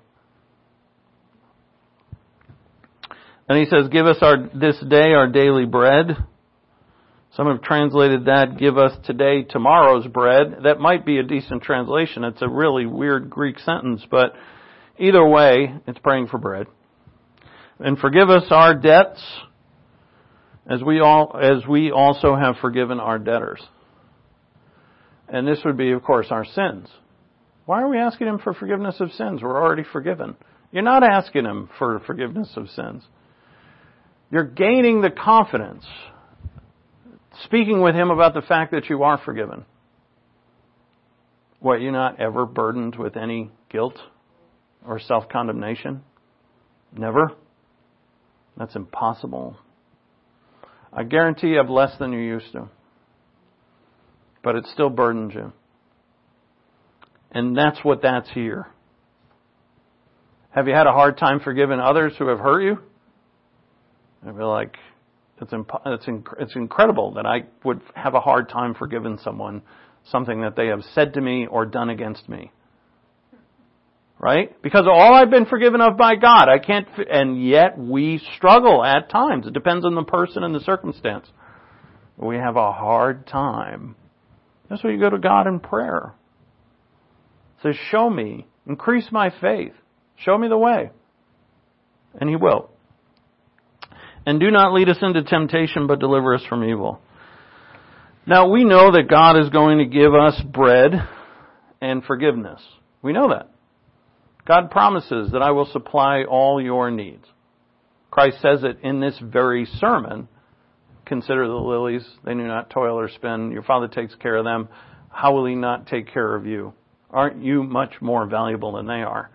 And he says, give us our this day our daily bread. Some have translated that, give us today tomorrow's bread. That might be a decent translation. It's a really weird Greek sentence, but either way, it's praying for bread. And forgive us our debts As we all, as we also have forgiven our debtors. And this would be, of course, our sins. Why are we asking Him for forgiveness of sins? We're already forgiven. You're not asking Him for forgiveness of sins. You're gaining the confidence, speaking with Him about the fact that you are forgiven. What, you're not ever burdened with any guilt or self-condemnation? Never? That's impossible. I guarantee you have less than you used to. But it still burdens you. And that's what that's here. Have you had a hard time forgiving others who have hurt you? I feel like it's imp- it's, inc- it's incredible that I would have a hard time forgiving someone something that they have said to me or done against me. Right? Because all I've been forgiven of by God, I can't, and yet we struggle at times. It depends on the person and the circumstance. We have a hard time. That's why you go to God in prayer. Says, show me, increase my faith, show me the way. And He will. And do not lead us into temptation, but deliver us from evil. Now we know that God is going to give us bread and forgiveness. We know that. God promises that I will supply all your needs. Christ says it in this very sermon. Consider the lilies. They do not toil or spin. Your Father takes care of them. How will He not take care of you? Aren't you much more valuable than they are?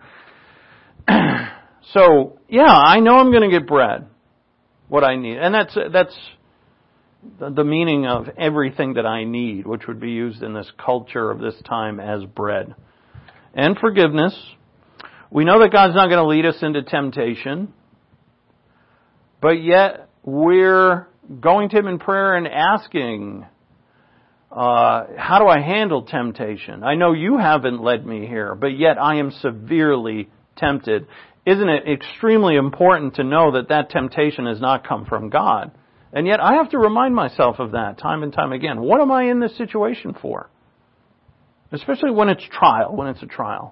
So, yeah, I know I'm going to get bread. What I need. And that's that's the meaning of everything that I need, which would be used in this culture of this time as bread. And forgiveness. We know that God's not going to lead us into temptation, but yet we're going to Him in prayer and asking, uh, how do I handle temptation? I know you haven't led me here, but yet I am severely tempted. Isn't it extremely important to know that that temptation has not come from God? And yet I have to remind myself of that time and time again. What am I in this situation for? Especially when it's trial, when it's a trial.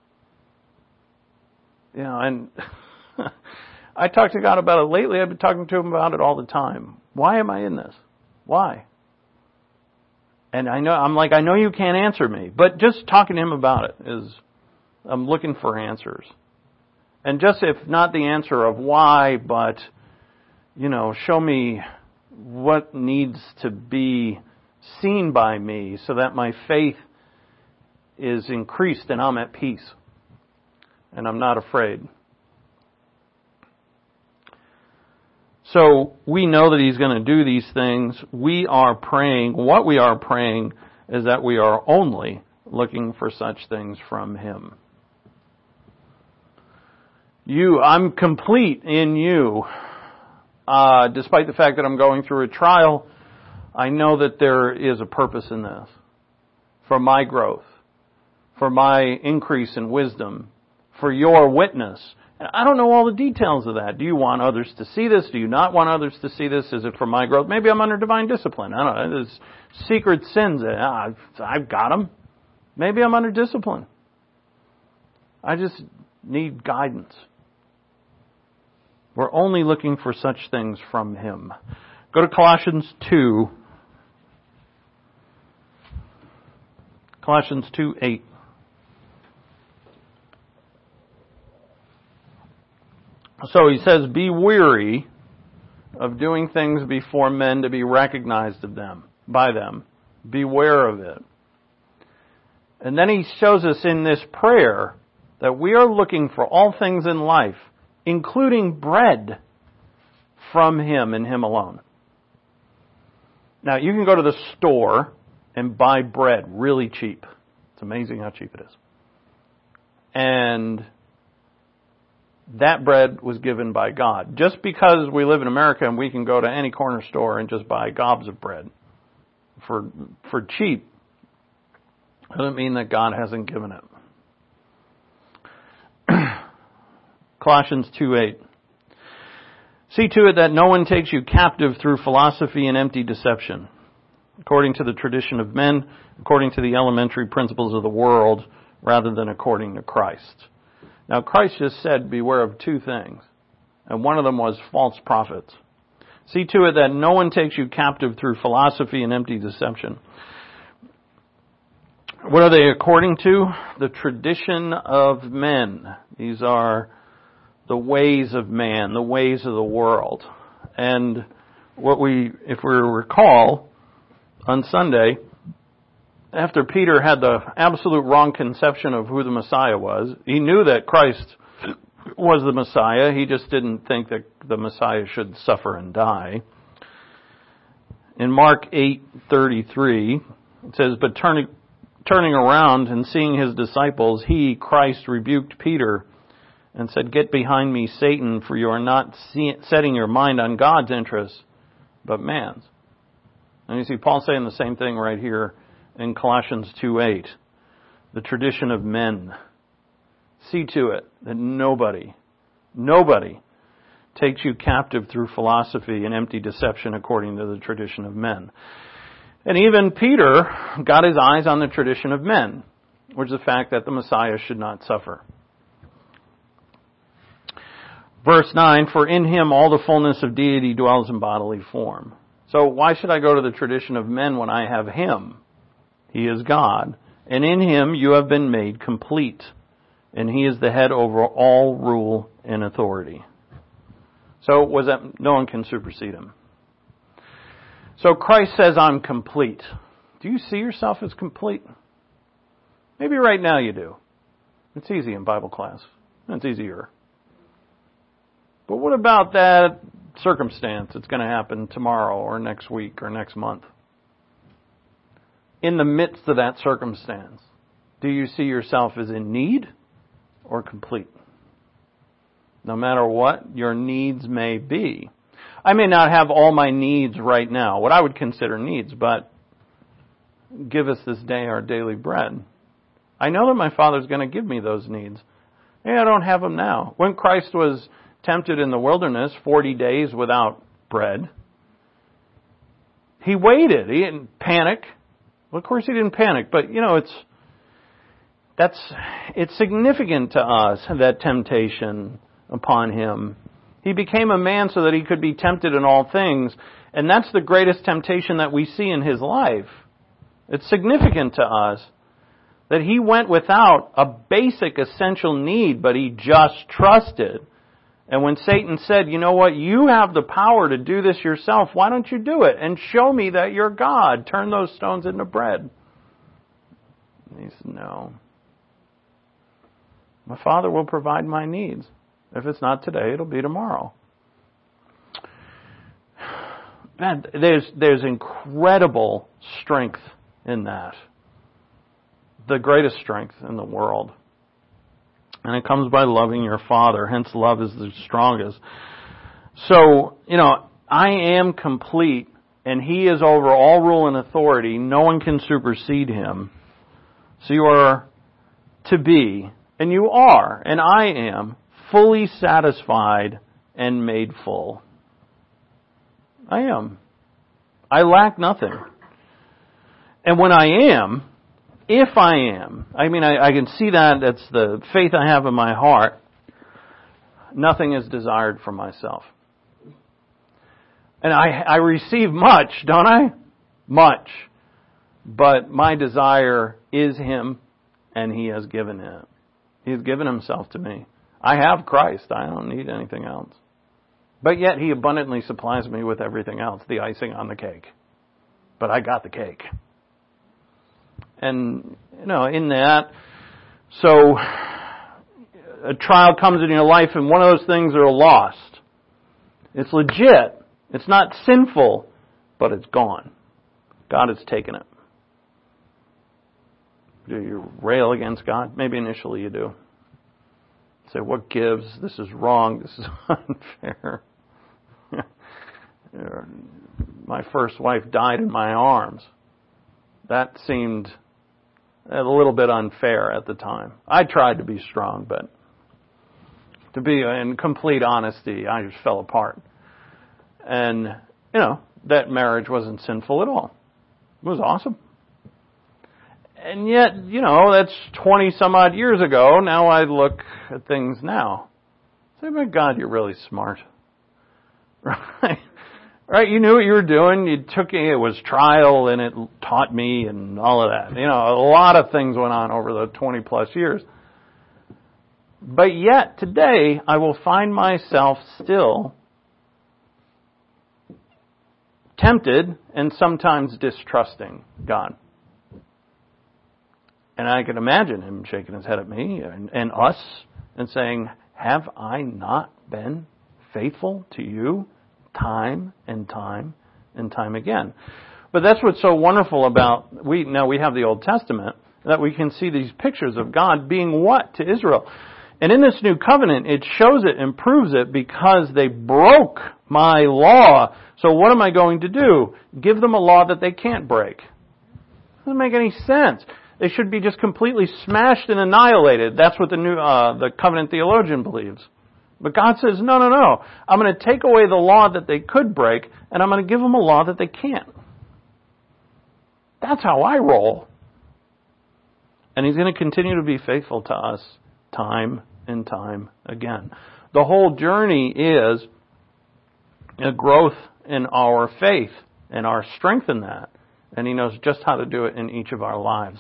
You know, and I talk to God about it lately. I've been talking to Him about it all the time. Why am I in this? Why? And I know, I'm like, I know you can't answer me, but just talking to Him about it is, I'm looking for answers. And just if not the answer of why, but, you know, show me what needs to be seen by me so that my faith is increased and I'm at peace. And I'm not afraid. So we know that He's going to do these things. We are praying. What we are praying is that we are only looking for such things from Him. You, I'm complete in you. Uh, despite the fact that I'm going through a trial, I know that there is a purpose in this. For my growth. For my increase in wisdom. For your witness. And I don't know all the details of that. Do you want others to see this? Do you not want others to see this? Is it for my growth? Maybe I'm under divine discipline. I don't know. There's secret sins. I've, I've got them. Maybe I'm under discipline. I just need guidance. We're only looking for such things from Him. Go to Colossians two. Colossians two eight. So he says, be weary of doing things before men to be recognized of them, by them. Beware of it. And then he shows us in this prayer that we are looking for all things in life, including bread, from Him and Him alone. Now, you can go to the store and buy bread really cheap. It's amazing how cheap it is. And that bread was given by God. Just because we live in America and we can go to any corner store and just buy gobs of bread for for cheap, doesn't mean that God hasn't given it. Colossians two eight. See to it that no one takes you captive through philosophy and empty deception, according to the tradition of men, according to the elementary principles of the world, rather than according to Christ. Now, Christ just said, beware of two things. And one of them was false prophets. See to it that no one takes you captive through philosophy and empty deception. What are they according to? The tradition of men. These are the ways of man, the ways of the world. And what we, if we recall, on Sunday, after Peter had the absolute wrong conception of who the Messiah was, he knew that Christ was the Messiah. He just didn't think that the Messiah should suffer and die. In Mark eight thirty-three, it says, "But turning turning around and seeing his disciples, he, Christ, rebuked Peter and said, 'Get behind me, Satan, for you are not see- setting your mind on God's interests, but man's.'" And you see Paul saying the same thing right here in Colossians two eight. The tradition of men. See to it that nobody, nobody takes you captive through philosophy and empty deception according to the tradition of men. And even Peter got his eyes on the tradition of men, which is the fact that the Messiah should not suffer. Verse nine, "For in him all the fullness of deity dwells in bodily form." So why should I go to the tradition of men when I have him? He is God. And in him you have been made complete. And he is the head over all rule and authority. So was that no one can supersede him. So Christ says, "I'm complete." Do you see yourself as complete? Maybe right now you do. It's easy in Bible class. It's easier. But what about that circumstance that's going to happen tomorrow or next week or next month? In the midst of that circumstance, do you see yourself as in need or complete? No matter what your needs may be. I may not have all my needs right now, what I would consider needs, but give us this day our daily bread. I know that my Father's going to give me those needs. Hey, I don't have them now. When Christ was tempted in the wilderness, forty days without bread, he waited. He didn't panic. Well, of course he didn't panic, but you know, it's that's it's significant to us, that temptation upon him. He became a man so that he could be tempted in all things, and that's the greatest temptation that we see in his life. It's significant to us that he went without a basic essential need, but he just trusted. And when Satan said, "You know what, you have the power to do this yourself, why don't you do it? And show me that you're God. Turn those stones into bread." And he said, "No. My Father will provide my needs. If it's not today, it'll be tomorrow." Man, there's, there's incredible strength in that. The greatest strength in the world. And it comes by loving your Father. Hence, love is the strongest. So, you know, I am complete, and he is over all rule and authority. No one can supersede him. So you are to be, and you are, and I am, fully satisfied and made full. I am. I lack nothing. And when I am, if I am, I mean, I, I can see that, that's the faith I have in my heart, nothing is desired for myself. And I, I receive much, don't I? Much. But my desire is him, and he has given it. He has given himself to me. I have Christ. I don't need anything else. But yet he abundantly supplies me with everything else, the icing on the cake. But I got the cake. And, you know, in that, so a trial comes in your life and one of those things are lost. It's legit. It's not sinful, but it's gone. God has taken it. Do you rail against God? Maybe initially you do. Say, what gives? This is wrong. This is unfair. My first wife died in my arms. That seemed a little bit unfair at the time. I tried to be strong, but to be in complete honesty, I just fell apart. And, you know, that marriage wasn't sinful at all. It was awesome. And yet, you know, that's twenty some odd years ago. Now I look at things now. Say, my God, you're really smart. Right? Right? You knew what you were doing. You took it. It was trial, and it taught me, and all of that. You know, a lot of things went on over the twenty plus years. But yet, today, I will find myself still tempted and sometimes distrusting God. And I can imagine him shaking his head at me and, and us and saying, have I not been faithful to you time and time and time again? But that's what's so wonderful about, we now we have the Old Testament, that we can see these pictures of God being what to Israel? And in this new covenant, it shows it and proves it because they broke my law. So what am I going to do? Give them a law that they can't break. Doesn't make any sense. They should be just completely smashed and annihilated. That's what the new uh, the covenant theologian believes. But God says, no, no, no. I'm going to take away the law that they could break, and I'm going to give them a law that they can't. That's how I roll. And He's going to continue to be faithful to us time and time again. The whole journey is a growth in our faith and our strength in that. And He knows just how to do it in each of our lives.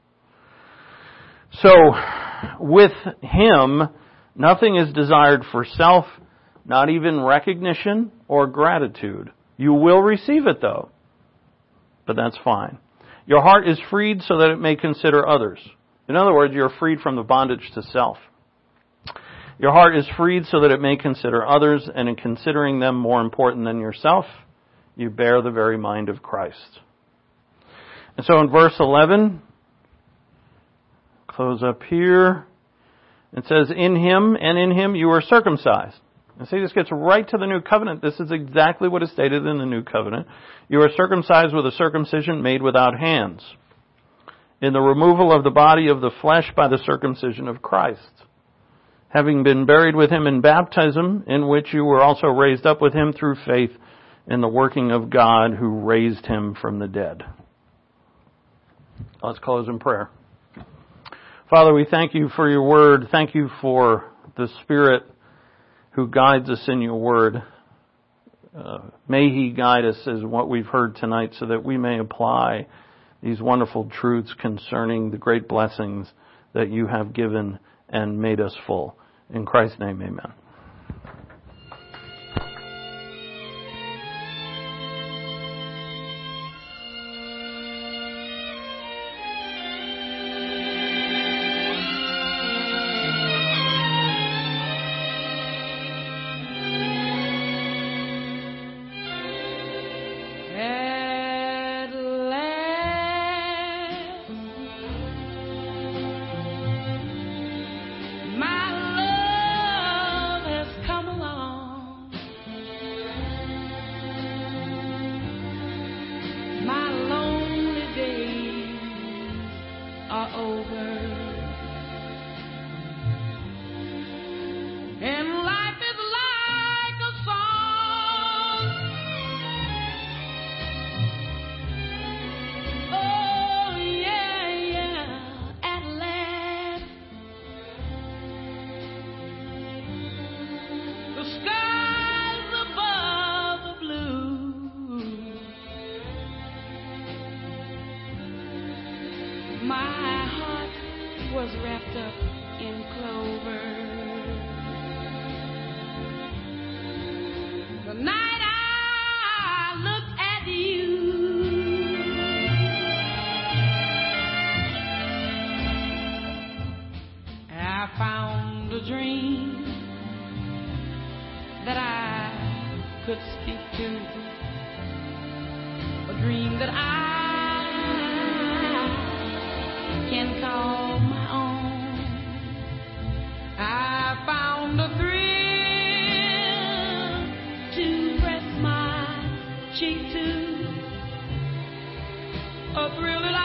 So, with Him, nothing is desired for self, not even recognition or gratitude. You will receive it though, but that's fine. Your heart is freed so that it may consider others. In other words, you're freed from the bondage to self. Your heart is freed so that it may consider others, and in considering them more important than yourself, you bear the very mind of Christ. And so in verse eleven, close up here, it says, in Him and in Him you are circumcised. And see, this gets right to the new covenant. This is exactly what is stated in the new covenant. You are circumcised with a circumcision made without hands, in the removal of the body of the flesh by the circumcision of Christ, having been buried with Him in baptism, in which you were also raised up with Him through faith in the working of God who raised Him from the dead. Let's close in prayer. Father, we thank You for Your Word. Thank You for the Spirit who guides us in Your Word. Uh, may He guide us as what we've heard tonight so that we may apply these wonderful truths concerning the great blessings that You have given and made us full. In Christ's name, amen. My heart was wrapped up in clover. The night I looked at you, I found a dream that I could speak to, a dream that I can call my own. I found a thrill to press my cheek to, a thrill that